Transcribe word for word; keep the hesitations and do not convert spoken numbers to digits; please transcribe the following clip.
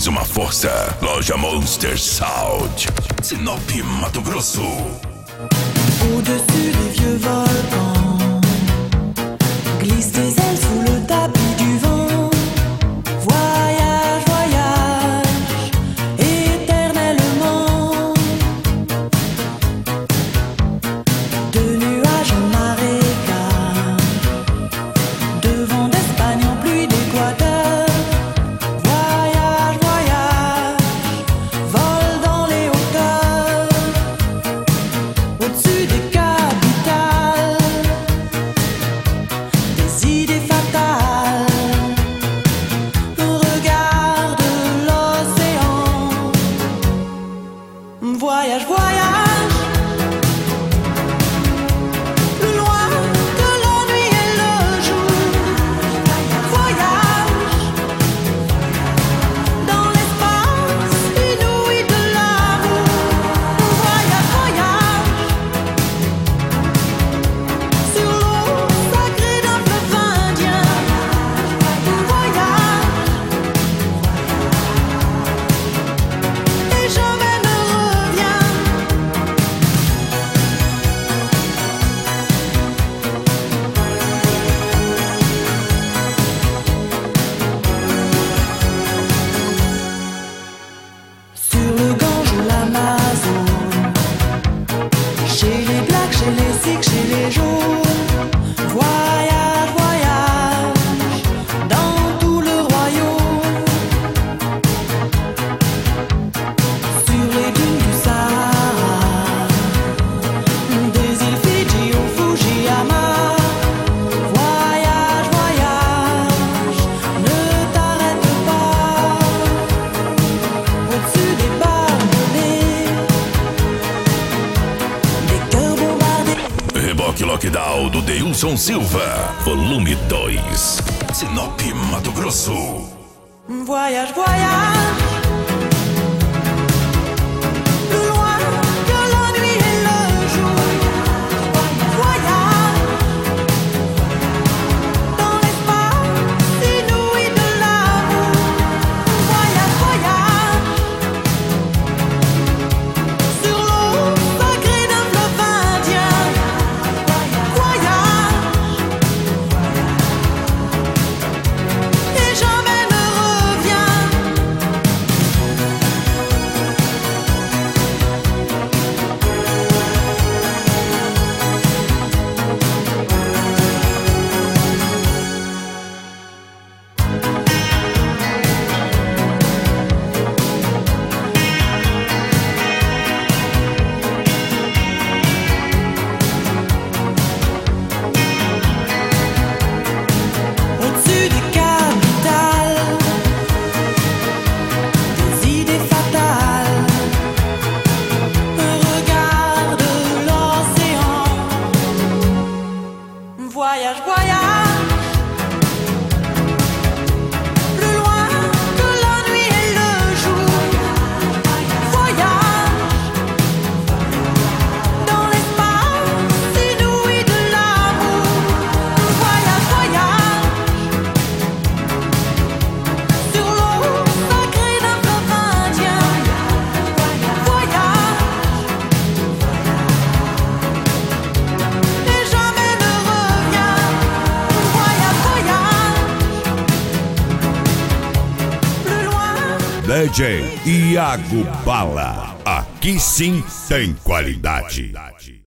mais uma força. Loja Monster Sound, Sinop, Mato Grosso. Au-dessus des vieux volcans, glisse tes ailes sous le tapis du vent. Voyage, voyage, éternellement. De nuages en marécage, de vent d'Espagne en pluie d'Équateur. Voyage, voyage, vole dans les hauteurs. Au-dessus des capitales, des idées fatales. Regarde l'océan. Voyage, voyage, plus loin que la nuit et le jour. Voyage dans l'espace inouï de l'amour. Voyage, voyage sur l'eau sacrée d'un fleuve indien. Voyage et jamais ne reviens. Sur le Gange ou l'Amazone, chez les Blacks, chez les Sikhs, chez les Jaunes. Voyage, voyage dans tout le royaume. Sur les dunes du Sahara, des îles Fidji au Fujiyama. Voyage, voyage, ne t'arrête pas. Au-dessus des barbelés, des cœurs bombardés. Reboque Lockdown do Deilson Silva, volume dois, Sinop, Mato Grosso. Voyage, voyage, plus loin que la nuit et le jour. Voyage dans l'espace inouï de l'amour. Voyage, voyage sur l'eau sacrée d'un fleuve indien. Voyage et jamais ne reviens. Au-dessus des capitales, des idées fatales. Regarde l'océan. Voyage, voyage, plus loin que la nuit et le jour. Voyage dans l'espace inouï de l'amour. Voyage, voyage sur l'eau sacrée d'un fleuve indien. Voyage et jamais ne reviens. Voyage, voyage plus loin. D J Iago Bala. Aqui sim tem qualidade.